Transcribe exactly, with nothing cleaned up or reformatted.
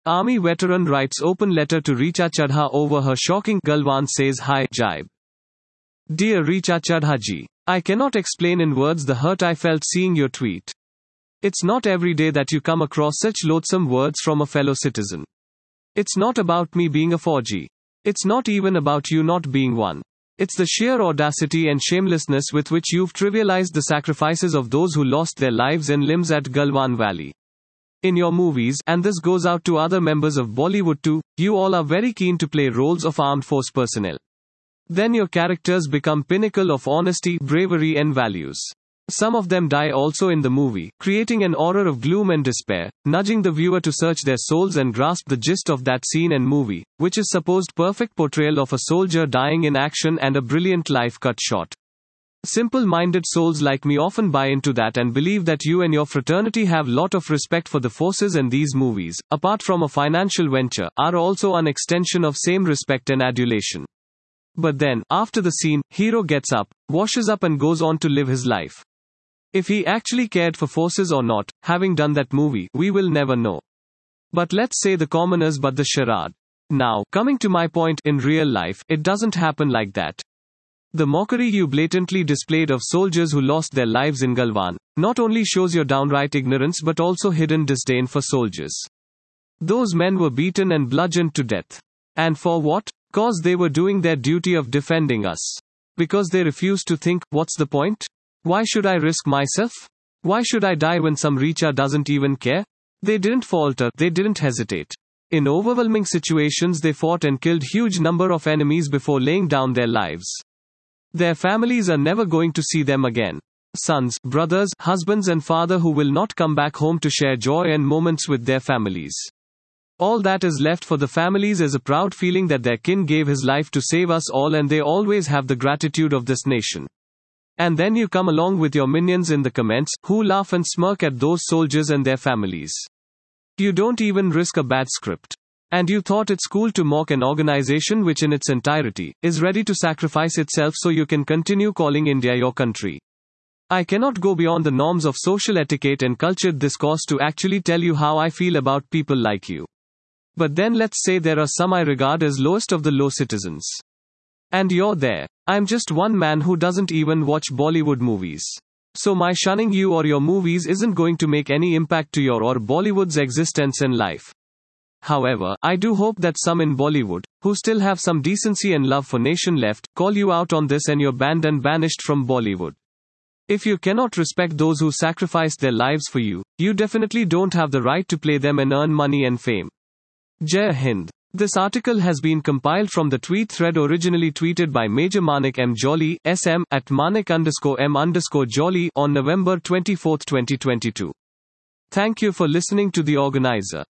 Army veteran writes open letter to Richa Chadha over her shocking Galwan says hi, jibe. Dear Richa Chadha ji, I cannot explain in words the hurt I felt seeing your tweet. It's not every day that you come across such loathsome words from a fellow citizen. It's not about me being a Fauji. It's not even about you not being one. It's the sheer audacity and shamelessness with which you've trivialized the sacrifices of those who lost their lives and limbs at Galwan Valley. In your movies, and this goes out to other members of Bollywood too, you all are very keen to play roles of armed force personnel. Then your characters become pinnacle of honesty, bravery and values. Some of them die also in the movie, creating an aura of gloom and despair, nudging the viewer to search their souls and grasp the gist of that scene and movie, which is supposed perfect portrayal of a soldier dying in action and a brilliant life cut short. Simple-minded souls like me often buy into that and believe that you and your fraternity have lot of respect for the forces, and these movies, apart from a financial venture, are also an extension of same respect and adulation. But then, after the scene, hero gets up, washes up and goes on to live his life. If he actually cared for forces or not, having done that movie, we will never know. But let's say the commoners but the charade. Now, coming to my point, in real life, it doesn't happen like that. The mockery you blatantly displayed of soldiers who lost their lives in Galwan not only shows your downright ignorance but also hidden disdain for soldiers. Those men were beaten and bludgeoned to death. And for what? Cause they were doing their duty of defending us. Because they refused to think, what's the point? Why should I risk myself? Why should I die when some Richa doesn't even care? They didn't falter, they didn't hesitate. In overwhelming situations they fought and killed huge number of enemies before laying down their lives. Their families are never going to see them again. Sons, brothers, husbands and father who will not come back home to share joy and moments with their families. All that is left for the families is a proud feeling that their kin gave his life to save us all, and they always have the gratitude of this nation. And then you come along with your minions in the comments, who laugh and smirk at those soldiers and their families. You don't even risk a bad script. And you thought it's cool to mock an organization which in its entirety is ready to sacrifice itself so you can continue calling India your country. I cannot go beyond the norms of social etiquette and cultured discourse to actually tell you how I feel about people like you. But then let's say there are some I regard as lowest of the low citizens. And you're there. I'm just one man who doesn't even watch Bollywood movies. So my shunning you or your movies isn't going to make any impact to your or Bollywood's existence and life. However, I do hope that some in Bollywood, who still have some decency and love for nation left, call you out on this and you're banned and banished from Bollywood. If you cannot respect those who sacrificed their lives for you, you definitely don't have the right to play them and earn money and fame. Jai Hind. This article has been compiled from the tweet thread originally tweeted by Major Manik M. Jolly, S M, at Manik underscore M underscore Jolly, on November twenty-fourth, twenty twenty-two. Thank you for listening to the organizer.